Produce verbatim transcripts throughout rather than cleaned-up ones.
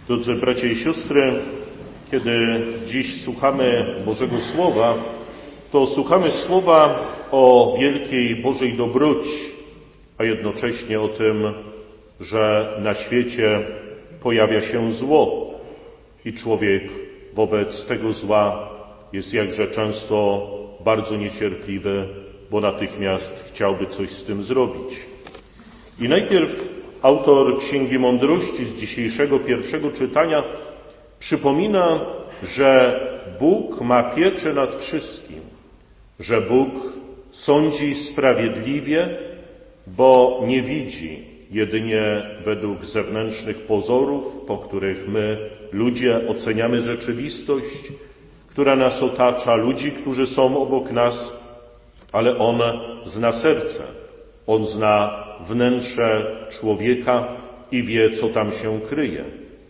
Drodzy bracia i siostry, kiedy dziś słuchamy Bożego Słowa, to słuchamy słowa o wielkiej Bożej dobroci, a jednocześnie o tym, że na świecie pojawia się zło i człowiek wobec tego zła jest jakże często bardzo niecierpliwy, bo natychmiast chciałby coś z tym zrobić. I najpierw autor Księgi Mądrości z dzisiejszego pierwszego czytania przypomina, że Bóg ma pieczę nad wszystkim, że Bóg sądzi sprawiedliwie, bo nie widzi jedynie według zewnętrznych pozorów, po których my, ludzie, oceniamy rzeczywistość, która nas otacza, ludzi, którzy są obok nas, ale On zna serce, On zna wnętrze człowieka i wie, co tam się kryje.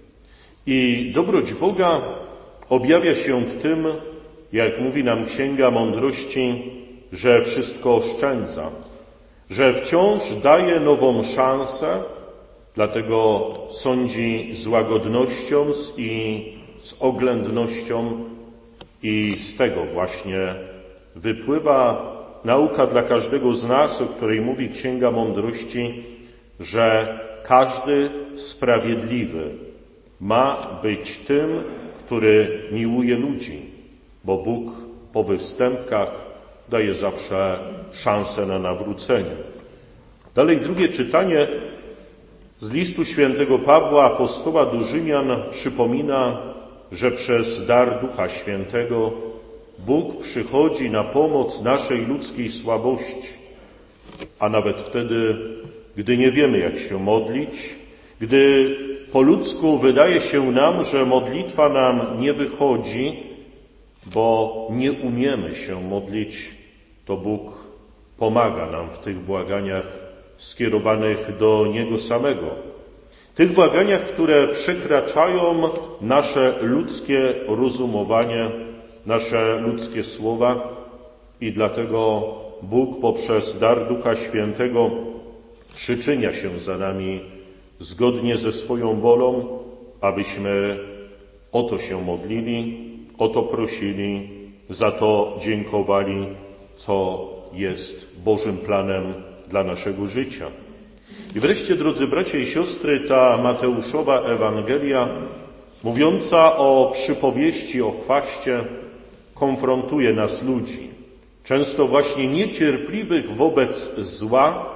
I dobroć Boga objawia się w tym, jak mówi nam Księga Mądrości, że wszystko oszczędza, że wciąż daje nową szansę, dlatego sądzi z łagodnością i z oględnością i z tego właśnie wypływa nauka dla każdego z nas, o której mówi Księga Mądrości, że każdy sprawiedliwy ma być tym, który miłuje ludzi, bo Bóg po występkach daje zawsze szansę na nawrócenie. Dalej drugie czytanie z listu świętego Pawła, apostoła do Rzymian, przypomina, że przez dar Ducha Świętego Bóg przychodzi na pomoc naszej ludzkiej słabości, a nawet wtedy, gdy nie wiemy, jak się modlić, gdy po ludzku wydaje się nam, że modlitwa nam nie wychodzi, bo nie umiemy się modlić, to Bóg pomaga nam w tych błaganiach skierowanych do Niego samego. Tych błaganiach, które przekraczają nasze ludzkie rozumowanie, nasze ludzkie słowa i dlatego Bóg poprzez dar Ducha Świętego przyczynia się za nami zgodnie ze swoją wolą, abyśmy o to się modlili, o to prosili, za to dziękowali, co jest Bożym planem dla naszego życia. I wreszcie, drodzy bracia i siostry, ta Mateuszowa Ewangelia, mówiąca o przypowieści o chwaście, konfrontuje nas ludzi, często właśnie niecierpliwych wobec zła,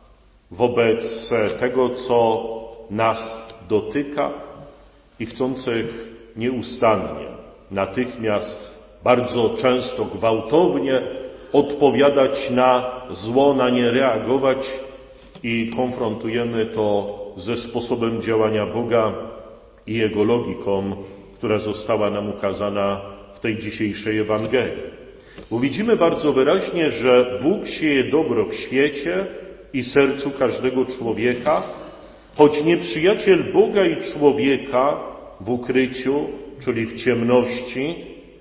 wobec tego, co nas dotyka i chcących nieustannie, natychmiast, bardzo często gwałtownie odpowiadać na zło, na nie reagować i konfrontujemy to ze sposobem działania Boga i Jego logiką, która została nam ukazana w tej dzisiejszej Ewangelii. Bo widzimy bardzo wyraźnie, że Bóg sieje dobro w świecie i sercu każdego człowieka, choć nieprzyjaciel Boga i człowieka w ukryciu, czyli w ciemności,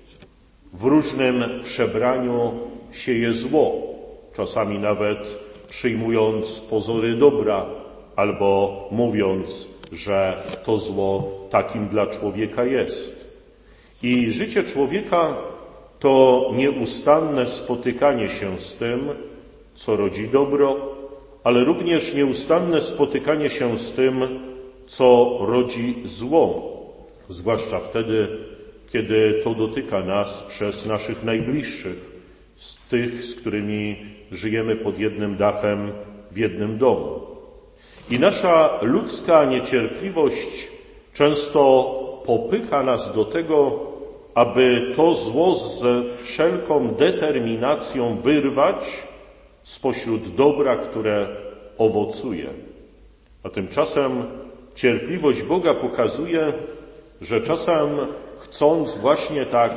w różnym przebraniu sieje zło, czasami nawet przyjmując pozory dobra albo mówiąc, że to zło takim dla człowieka jest. I życie człowieka to nieustanne spotykanie się z tym, co rodzi dobro, ale również nieustanne spotykanie się z tym, co rodzi zło, zwłaszcza wtedy, kiedy to dotyka nas przez naszych najbliższych, z tych, z którymi żyjemy pod jednym dachem w jednym domu. I nasza ludzka niecierpliwość często popycha nas do tego, aby to zło z wszelką determinacją wyrwać spośród dobra, które owocuje. A tymczasem cierpliwość Boga pokazuje, że czasem chcąc właśnie tak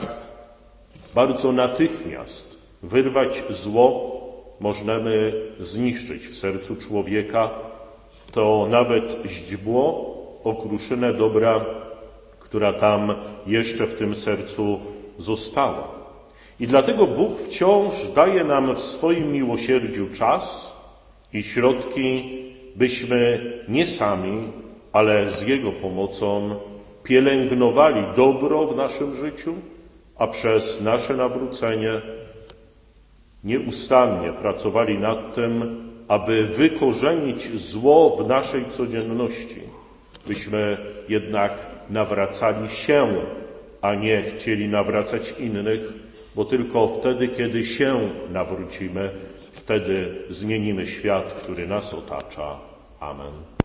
bardzo natychmiast wyrwać zło, możemy zniszczyć w sercu człowieka to nawet źdźbło, okruszynę dobra, która tam jeszcze w tym sercu została. I dlatego Bóg wciąż daje nam w swoim miłosierdziu czas i środki, byśmy nie sami, ale z Jego pomocą pielęgnowali dobro w naszym życiu, a przez nasze nawrócenie nieustannie pracowali nad tym, aby wykorzenić zło w naszej codzienności, byśmy jednak nawracali się, a nie chcieli nawracać innych, bo tylko wtedy, kiedy się nawrócimy, wtedy zmienimy świat, który nas otacza. Amen.